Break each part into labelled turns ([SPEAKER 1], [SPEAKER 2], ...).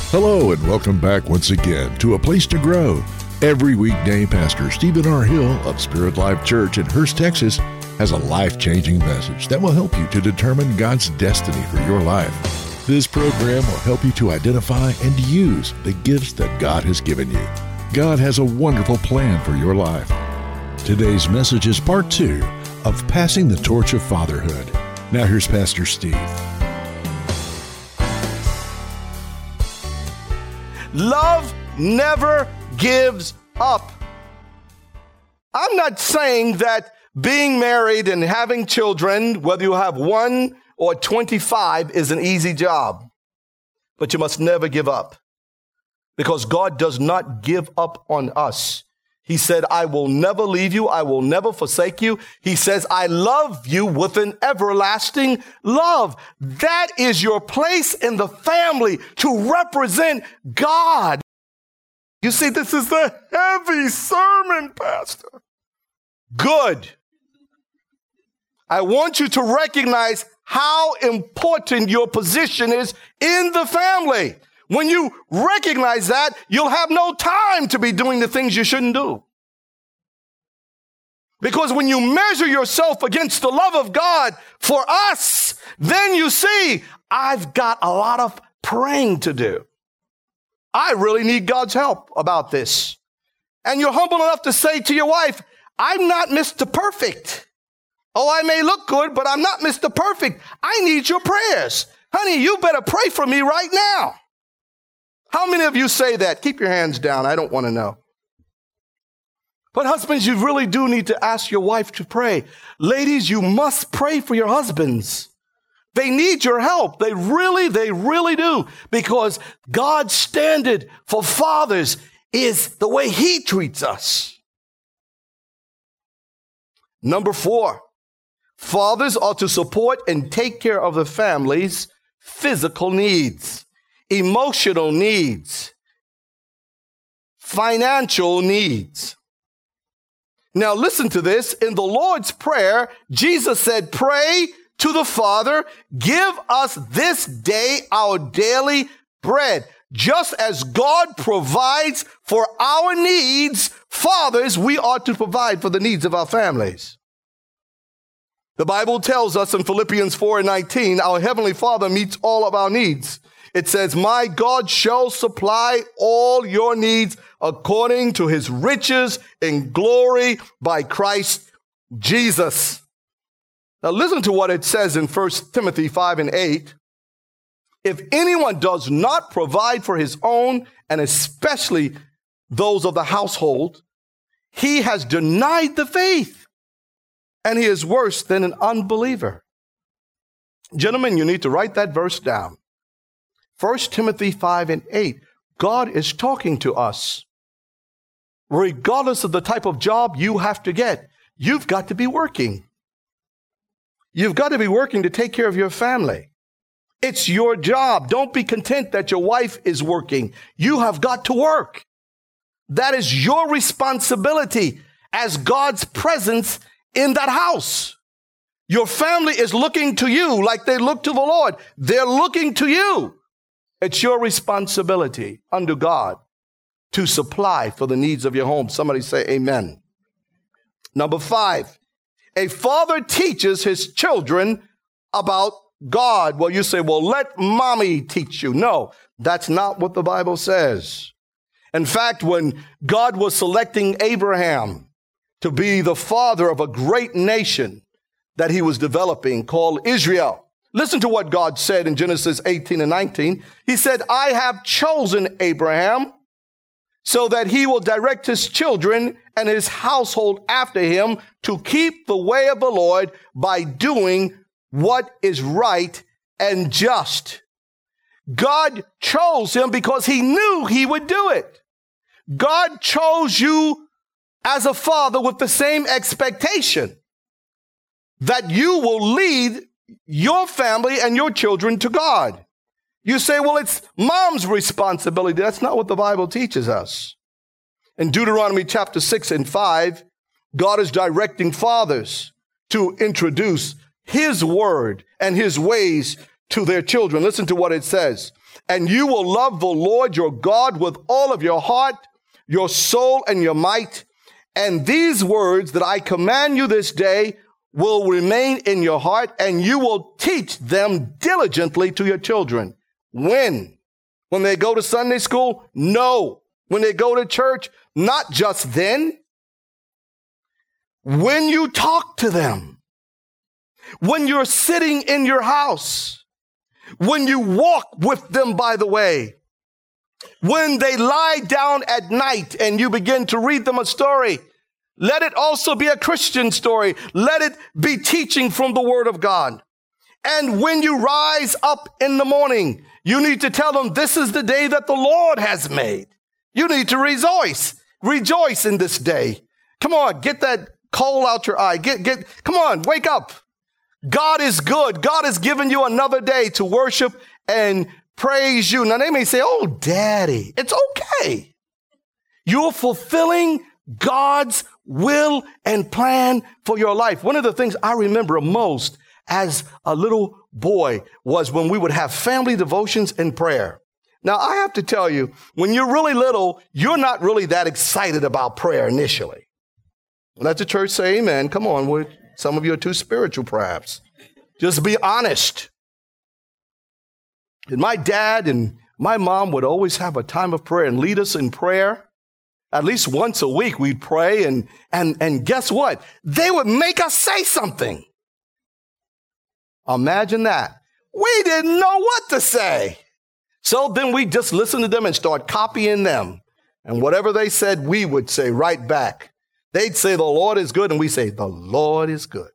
[SPEAKER 1] Hello and welcome back once again to A Place to Grow. Every weekday, Pastor Stephen R. Hill of Spirit Life Church in Hurst, Texas, has a life-changing message that will help you to determine God's destiny for your life. This program will help you to identify and use the gifts that God has given you. God has a wonderful plan for your life. Today's message is part 2 of Passing the Torch of Fatherhood. Now here's Pastor Steve.
[SPEAKER 2] Love never gives up. I'm not saying that being married and having children, whether you have 1 or 25, is an easy job. But you must never give up, because God does not give up on us. He said, I will never leave you. I will never forsake you. He says, I love you with an everlasting love. That is your place in the family, to represent God. You see, this is the heavy sermon, Pastor. Good. I want you to recognize how important your position is in the family. When you recognize that, you'll have no time to be doing the things you shouldn't do. Because when you measure yourself against the love of God for us, then you see, I've got a lot of praying to do. I really need God's help about this. And you're humble enough to say to your wife, I'm not Mr. Perfect. Oh, I may look good, but I'm not Mr. Perfect. I need your prayers. Honey, you better pray for me right now. How many of you say that? Keep your hands down. I don't want to know. But husbands, you really do need to ask your wife to pray. Ladies, you must pray for your husbands. They need your help. They really do. Because God's standard for fathers is the way He treats us. Number 4, fathers are to support and take care of the family's physical needs, emotional needs, financial needs. Now listen to this. In the Lord's Prayer, Jesus said, pray to the Father, give us this day our daily bread. Just as God provides for our needs, fathers, we ought to provide for the needs of our families. The Bible tells us in Philippians 4:19, our Heavenly Father meets all of our needs. It says, my God shall supply all your needs according to His riches in glory by Christ Jesus. Now listen to what it says in 1 Timothy 5:8. If anyone does not provide for his own, and especially those of the household, he has denied the faith, and he is worse than an unbeliever. Gentlemen, you need to write that verse down. 1 Timothy 5:8. God is talking to us. Regardless of the type of job you have to get, you've got to be working. You've got to be working to take care of your family. It's your job. Don't be content that your wife is working. You have got to work. That is your responsibility as God's presence in that house. Your family is looking to you like they look to the Lord. They're looking to you. It's your responsibility under God to supply for the needs of your home. Somebody say amen. Number 5, a father teaches his children about God. Well, you say, well, let mommy teach you. No, that's not what the Bible says. In fact, when God was selecting Abraham to be the father of a great nation that He was developing called Israel, listen to what God said in Genesis 18:19. He said, I have chosen Abraham so that he will direct his children and his household after him to keep the way of the Lord by doing what is right and just. God chose him because He knew he would do it. God chose you as a father with the same expectation that you will lead your family and your children to God. You say, well, it's mom's responsibility. That's not what the Bible teaches us. In Deuteronomy chapter 6:5, God is directing fathers to introduce His word and His ways to their children. Listen to what it says. And you will love the Lord your God with all of your heart, your soul, and your might. And these words that I command you this day will remain in your heart, and you will teach them diligently to your children. When? When they go to Sunday school? No. When they go to church? Not just then. When you talk to them. When you're sitting in your house. When you walk with them by the way. When they lie down at night and you begin to read them a story. Let it also be a Christian story. Let it be teaching from the Word of God. And when you rise up in the morning, you need to tell them this is the day that the Lord has made. You need to rejoice. Rejoice in this day. Come on, get that coal out your eye. Come on, wake up. God is good. God has given you another day to worship and praise you. Now they may say, oh, Daddy, it's okay. You're fulfilling God's will and plan for your life. One of the things I remember most as a little boy was when we would have family devotions and prayer. Now, I have to tell you, when you're really little, you're not really that excited about prayer initially. Let the church say amen. Come on, some of you are too spiritual, perhaps. Just be honest. And my dad and my mom would always have a time of prayer and lead us in prayer. At least once a week we'd pray, and guess what? They would make us say something. Imagine that. We didn't know what to say. So then we just listen to them and start copying them. And whatever they said, we would say right back. They'd say, the Lord is good, and we say, the Lord is good.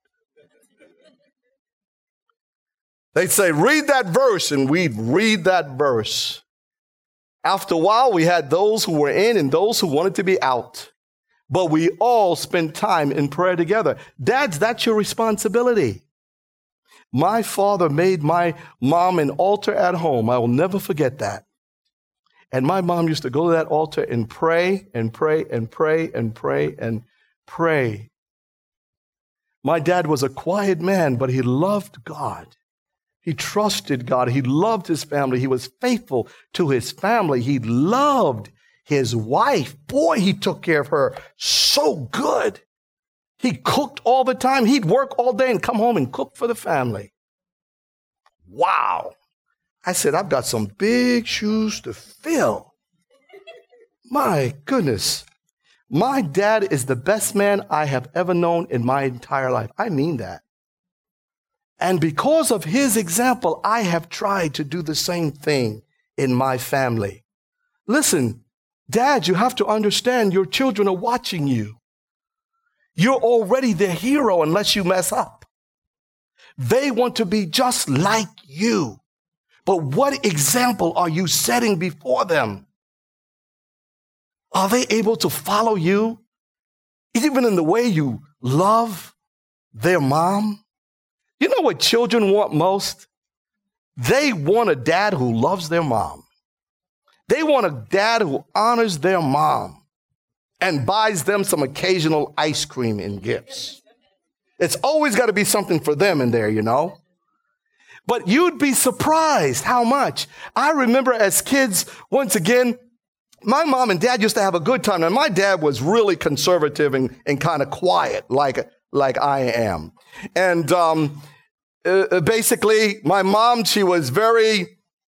[SPEAKER 2] They'd say, read that verse, and we'd read that verse. After a while, we had those who were in and those who wanted to be out. But we all spent time in prayer together. Dads, that's your responsibility. My father made my mom an altar at home. I will never forget that. And my mom used to go to that altar and pray and pray and pray and pray and pray. My dad was a quiet man, but he loved God. He trusted God. He loved his family. He was faithful to his family. He loved his wife. Boy, he took care of her so good. He cooked all the time. He'd work all day and come home and cook for the family. Wow. I said, I've got some big shoes to fill. My goodness. My dad is the best man I have ever known in my entire life. I mean that. And because of his example, I have tried to do the same thing in my family. Listen, Dad, you have to understand your children are watching you. You're already their hero unless you mess up. They want to be just like you. But what example are you setting before them? Are they able to follow you? Even in the way you love their mom? You know what children want most? They want a dad who loves their mom. They want a dad who honors their mom and buys them some occasional ice cream and gifts. It's always got to be something for them in there, you know. But you'd be surprised how much. I remember as kids, once again, my mom and dad used to have a good time. And my dad was really conservative and kind of quiet, like I am. And basically, my mom, she was very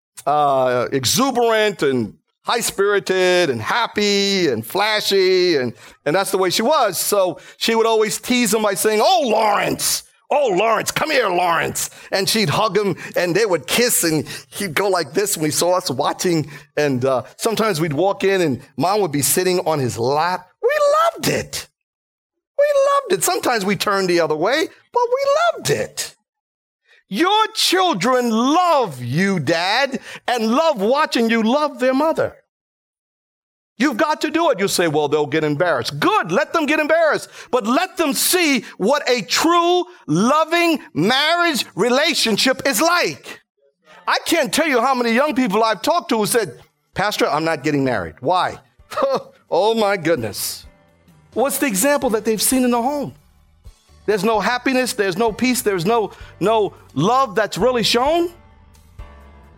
[SPEAKER 2] exuberant and high-spirited and happy and flashy, and that's the way she was. So she would always tease him by saying, oh, Lawrence, come here, Lawrence. And she'd hug him, and they would kiss, and he'd go like this when he saw us watching. And sometimes we'd walk in, and Mom would be sitting on his lap. We loved it. Sometimes we turned the other way, but we loved it. Your children love you, Dad, and love watching you love their mother. You've got to do it. You say, well, they'll get embarrassed. Good, let them get embarrassed, but let them see what a true, loving marriage relationship is like. I can't tell you how many young people I've talked to who said, Pastor, I'm not getting married. Why? Oh, my goodness. What's the example that they've seen in the home? There's no happiness. There's no peace. There's no love that's really shown.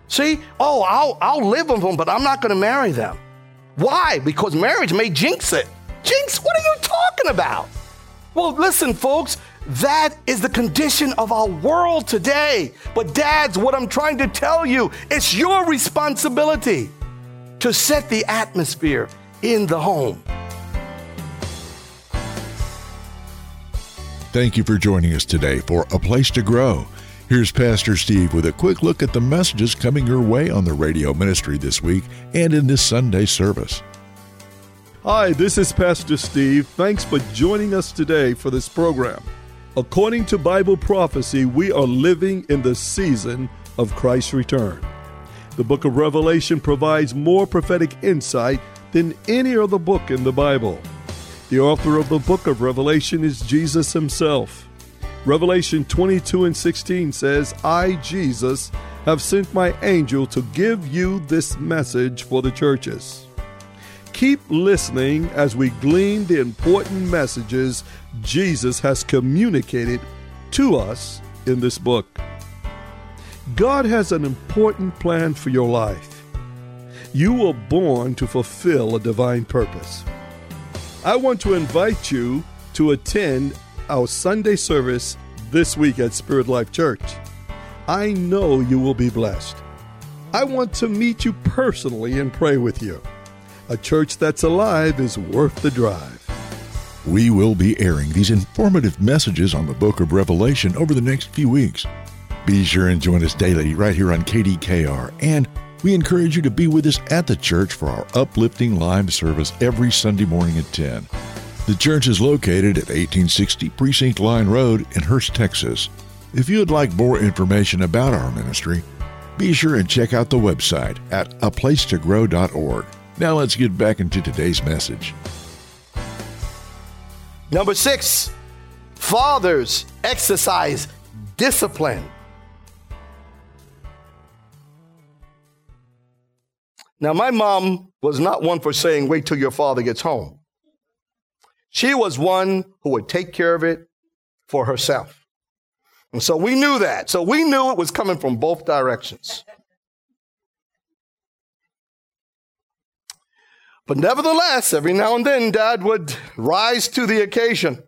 [SPEAKER 2] See, I'll live with them, but I'm not going to marry them. Why? Because marriage may jinx it. Jinx? What are you talking about? Well, listen, folks, that is the condition of our world today. But dads, what I'm trying to tell you, it's your responsibility to set the atmosphere in the home.
[SPEAKER 1] Thank you for joining us today for A Place to Grow. Here's Pastor Steve with a quick look at the messages coming your way on the radio ministry this week and in this Sunday service.
[SPEAKER 3] Hi, this is Pastor Steve. Thanks for joining us today for this program. According to Bible prophecy, we are living in the season of Christ's return. The book of Revelation provides more prophetic insight than any other book in the Bible. The author of the book of Revelation is Jesus himself. Revelation 22:16 says, I, Jesus, have sent my angel to give you this message for the churches. Keep listening as we glean the important messages Jesus has communicated to us in this book. God has an important plan for your life. You were born to fulfill a divine purpose. I want to invite you to attend our Sunday service this week at Spirit Life Church. I know you will be blessed. I want to meet you personally and pray with you. A church that's alive is worth the drive.
[SPEAKER 1] We will be airing these informative messages on the book of Revelation over the next few weeks. Be sure and join us daily right here on KDKR, and we encourage you to be with us at the church for our uplifting live service every Sunday morning at 10. The church is located at 1860 Precinct Line Road in Hurst, Texas. If you would like more information about our ministry, be sure and check out the website at aplacetogrow.org. Now let's get back into today's message.
[SPEAKER 2] Number 6, fathers exercise discipline. Now, my mom was not one for saying, wait till your father gets home. She was one who would take care of it for herself. And so we knew that. So we knew it was coming from both directions. But nevertheless, every now and then, Dad would rise to the occasion.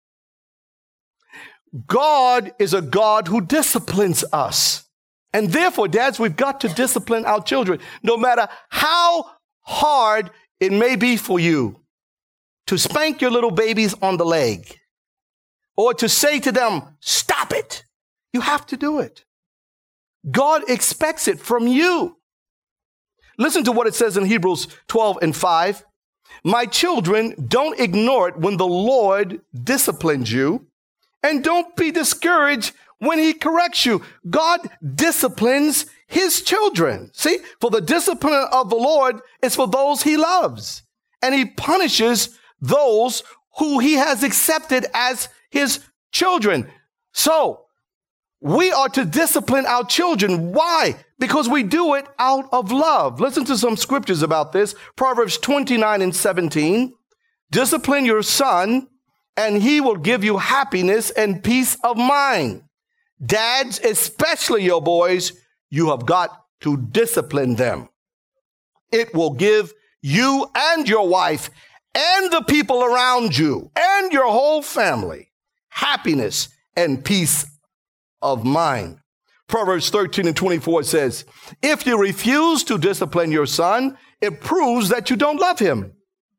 [SPEAKER 2] God is a God who disciplines us. And therefore, dads, we've got to discipline our children, no matter how hard it may be for you to spank your little babies on the leg or to say to them, stop it. You have to do it. God expects it from you. Listen to what it says in Hebrews 12:5. My children, don't ignore it when the Lord disciplines you, and don't be discouraged when he corrects you. God disciplines his children. See, for the discipline of the Lord is for those he loves, and he punishes those who he has accepted as his children. So we are to discipline our children. Why? Because we do it out of love. Listen to some scriptures about this. Proverbs 29:17. Discipline your son, and he will give you happiness and peace of mind. Dads, especially your boys, you have got to discipline them. It will give you and your wife and the people around you and your whole family happiness and peace of mind. Proverbs 13:24 says, if you refuse to discipline your son, it proves that you don't love him.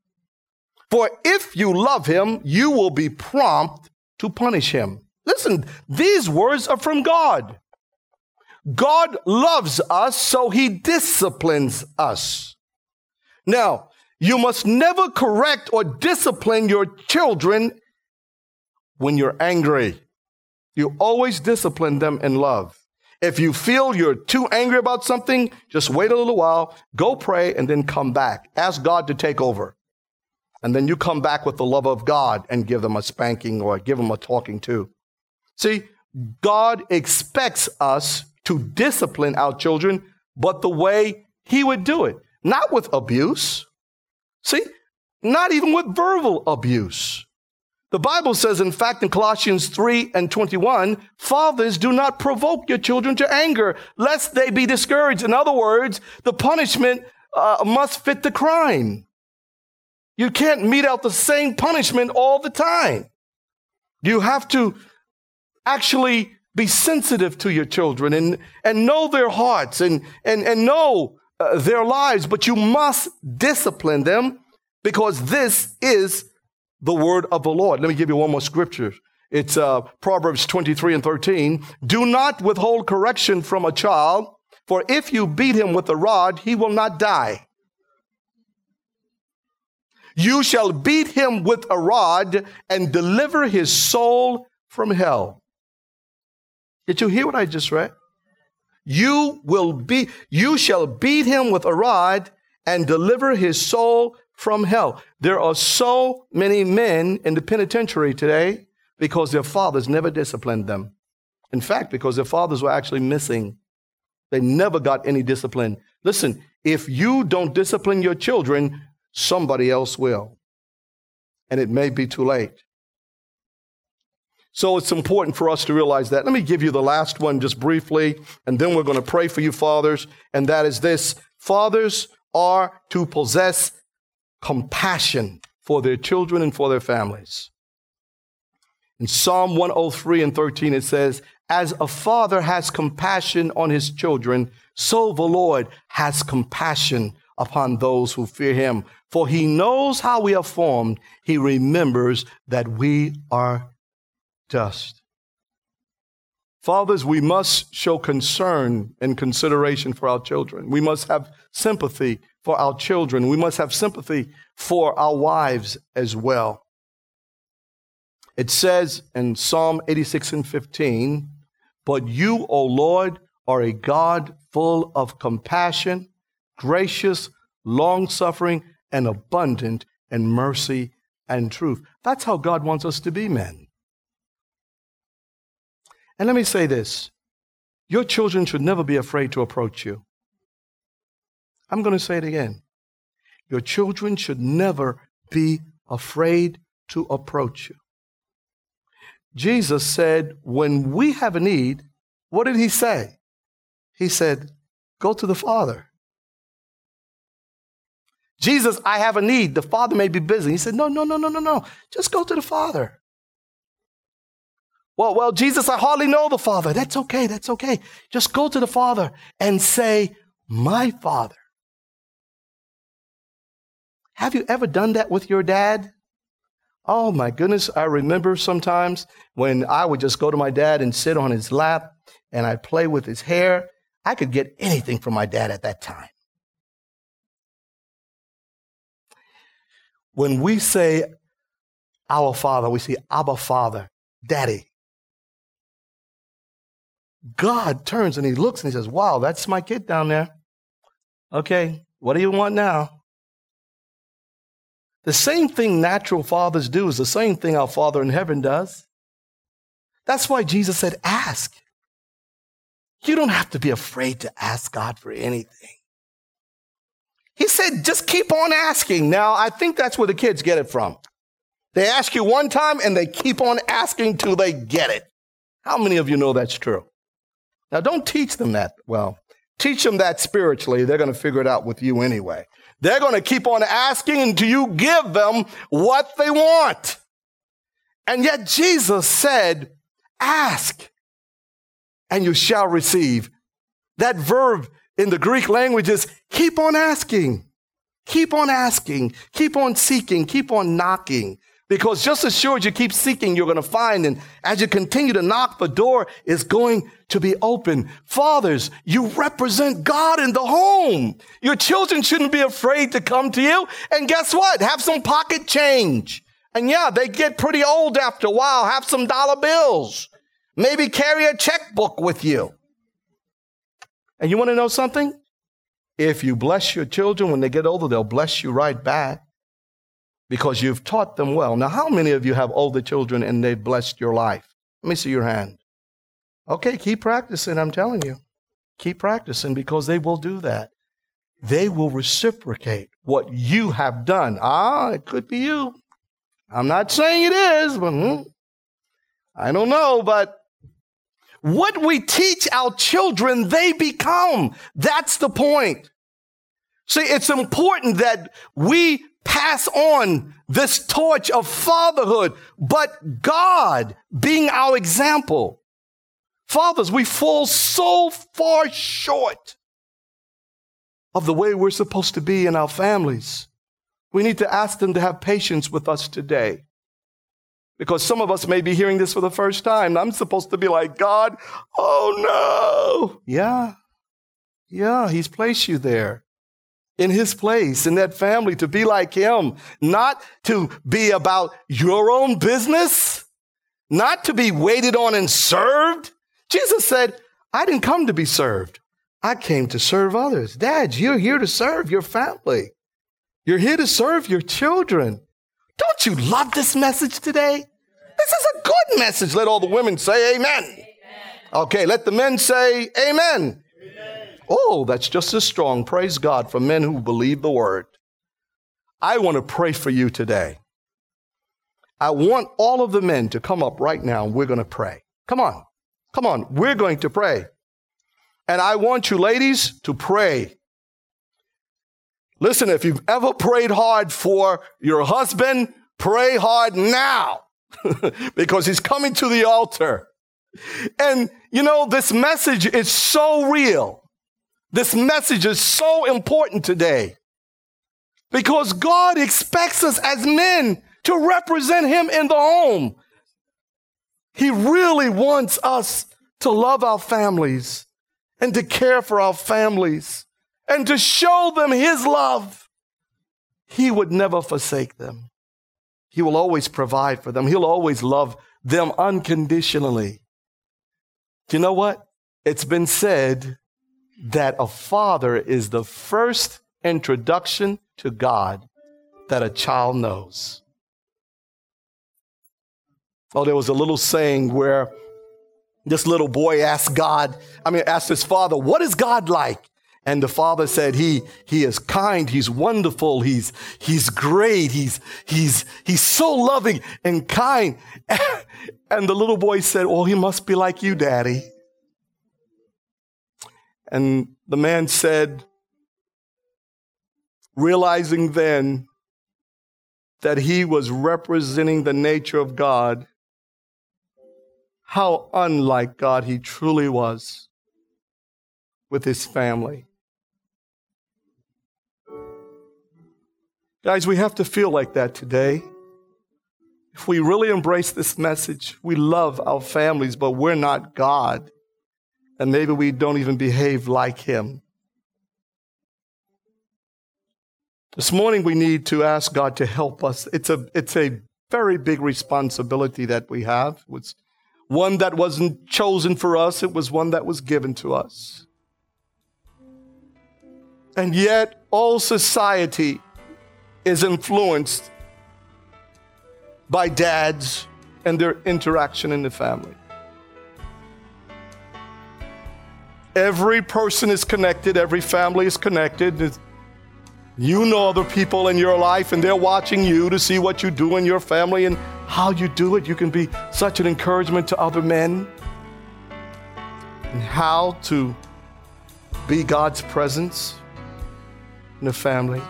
[SPEAKER 2] For if you love him, you will be prompt to punish him. Listen, these words are from God. God loves us, so he disciplines us. Now, you must never correct or discipline your children when you're angry. You always discipline them in love. If you feel you're too angry about something, just wait a little while, go pray, and then come back. Ask God to take over. And then you come back with the love of God and give them a spanking or give them a talking to. See, God expects us to discipline our children, but the way he would do it, not with abuse. See, not even with verbal abuse. The Bible says, in fact, in Colossians 3:21, fathers, do not provoke your children to anger, lest they be discouraged. In other words, the punishment must fit the crime. You can't mete out the same punishment all the time. You have to actually be sensitive to your children and know their hearts and know their lives, but you must discipline them because this is the word of the Lord. Let me give you one more scripture. It's Proverbs 23:13. Do not withhold correction from a child, for if you beat him with a rod, he will not die. You shall beat him with a rod and deliver his soul from hell. Did you hear what I just read? You shall beat him with a rod and deliver his soul from hell. There are so many men in the penitentiary today because their fathers never disciplined them. In fact, because their fathers were actually missing. They never got any discipline. Listen, if you don't discipline your children, somebody else will. And it may be too late. So it's important for us to realize that. Let me give you the last one just briefly, and then we're going to pray for you, fathers. And that is this: fathers are to possess compassion for their children and for their families. In Psalm 103:13, it says, as a father has compassion on his children, so the Lord has compassion upon those who fear him. For he knows how we are formed. He remembers that we are dust. Fathers, we must show concern and consideration for our children. We must have sympathy for our children. We must have sympathy for our wives as well. It says in Psalm 86:15, but you, O Lord, are a God full of compassion, gracious, long-suffering, and abundant in mercy and truth. That's how God wants us to be, men. And let me say this. Your children should never be afraid to approach you. I'm going to say it again. Your children should never be afraid to approach you. Jesus said, when we have a need, what did he say? He said, go to the Father. Jesus, I have a need. The Father may be busy. He said, no. Just go to the Father. Well, Jesus, I hardly know the Father. That's okay. Just go to the Father and say, my Father. Have you ever done that with your dad? Oh my goodness, I remember sometimes when I would just go to my dad and sit on his lap and I'd play with his hair. I could get anything from my dad at that time. When we say our Father, we say Abba Father, Daddy. God turns and he looks and he says, wow, that's my kid down there. Okay, what do you want now? The same thing natural fathers do is the same thing our Father in heaven does. That's why Jesus said, ask. You don't have to be afraid to ask God for anything. He said, just keep on asking. Now, I think that's where the kids get it from. They ask you one time and they keep on asking till they get it. How many of you know that's true? Now, don't teach them that. Well, teach them that spiritually. They're going to figure it out with you anyway. They're going to keep on asking until you give them what they want. And yet Jesus said, ask and you shall receive. That verb in the Greek language is keep on asking, keep on asking, keep on seeking, keep on knocking. Because just as sure as you keep seeking, you're going to find. And as you continue to knock, the door is going to be open. Fathers, you represent God in the home. Your children shouldn't be afraid to come to you. And guess what? Have some pocket change. And yeah, they get pretty old after a while. Have some dollar bills. Maybe carry a checkbook with you. And you want to know something? If you bless your children when they get older, they'll bless you right back. Because you've taught them well. Now, how many of you have older children and they've blessed your life? Let me see your hand. Okay, keep practicing, I'm telling you. Keep practicing because they will do that. They will reciprocate what you have done. It could be you. I'm not saying it is, but I don't know. But what we teach our children, they become. That's the point. See, it's important that we pass on this torch of fatherhood, but God being our example. Fathers, we fall so far short of the way we're supposed to be in our families. We need to ask them to have patience with us today. Because some of us may be hearing this for the first time. I'm supposed to be like, God, oh no. Yeah, he's placed you there in his place, in that family, to be like him, not to be about your own business, not to be waited on and served. Jesus said, I didn't come to be served. I came to serve others. Dads, you're here to serve your family. You're here to serve your children. Don't you love this message today? This is a good message. Let all the women say amen. Amen. Okay, let the men say amen. Amen. Oh, that's just as strong. Praise God for men who believe the word. I want to pray for you today. I want all of the men to come up right now and we're going to pray. Come on. We're going to pray. And I want you ladies to pray. Listen, if you've ever prayed hard for your husband, pray hard now because he's coming to the altar. And, you know, this message is so real. This message is so important today because God expects us as men to represent him in the home. He really wants us to love our families and to care for our families and to show them his love. He would never forsake them. He will always provide for them. He'll always love them unconditionally. Do you know what? It's been said that a father is the first introduction to God that a child knows. Oh, there was a little saying where this little boy asked his father, what is God like? And the father said, he is kind, he's wonderful, he's great, he's so loving and kind. And the little boy said, oh, he must be like you, Daddy. And the man said, realizing then that he was representing the nature of God, how unlike God he truly was with his family. Guys, we have to feel like that today. If we really embrace this message, we love our families, but we're not God. And maybe we don't even behave like him. This morning we need to ask God to help us. It's a very big responsibility that we have. It's one that wasn't chosen for us. It was one that was given to us. And yet all society is influenced by dads and their interaction in the family. Every person is connected. Every family is connected. You know other people in your life, and they're watching you to see what you do in your family and how you do it. You can be such an encouragement to other men and how to be God's presence in the family.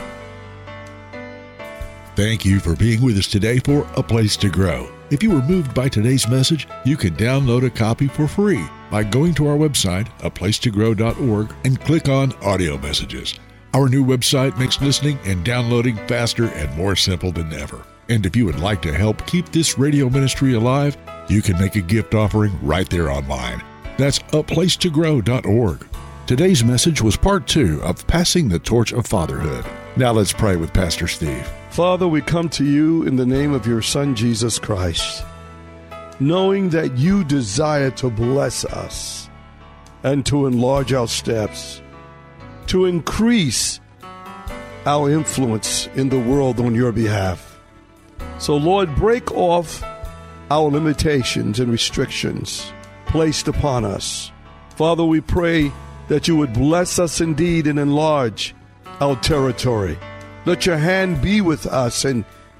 [SPEAKER 1] Thank you for being with us today for A Place to Grow. If you were moved by today's message, you can download a copy for free by going to our website, aplacetogrow.org, and click on Audio Messages. Our new website makes listening and downloading faster and more simple than ever. And if you would like to help keep this radio ministry alive, you can make a gift offering right there online. That's aplacetogrow.org. Today's message was part 2 of Passing the Torch of Fatherhood. Now let's pray with Pastor Steve.
[SPEAKER 3] Father, we come to you in the name of your Son, Jesus Christ, knowing that you desire to bless us and to enlarge our steps, to increase our influence in the world on your behalf. So, Lord, break off our limitations and restrictions placed upon us. Father, we pray that you would bless us indeed and enlarge our territory. Let your hand be with us and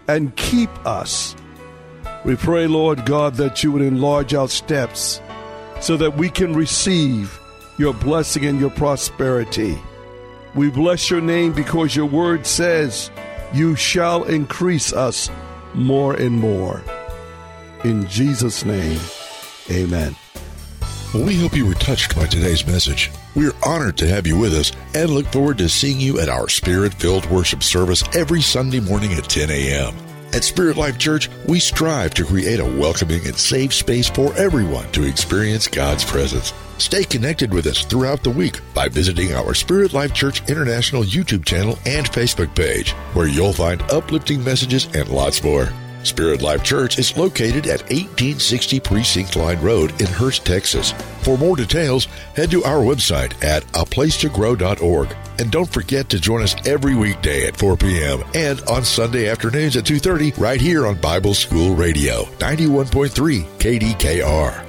[SPEAKER 3] and keep us. We pray, Lord God, that you would enlarge our steps so that we can receive your blessing and your prosperity. We bless your name because your word says you shall increase us more and more. In Jesus' name, amen.
[SPEAKER 1] Well, we hope you were touched by today's message. We're honored to have you with us and look forward to seeing you at our Spirit-filled worship service every Sunday morning at 10 a.m. At Spirit Life Church, we strive to create a welcoming and safe space for everyone to experience God's presence. Stay connected with us throughout the week by visiting our Spirit Life Church International YouTube channel and Facebook page, where you'll find uplifting messages and lots more. Spirit Life Church is located at 1860 Precinct Line Road in Hurst, Texas. For more details, head to our website at aplacetogrow.org. And don't forget to join us every weekday at 4 p.m. and on Sunday afternoons at 2:30 right here on Bible School Radio, 91.3 KDKR.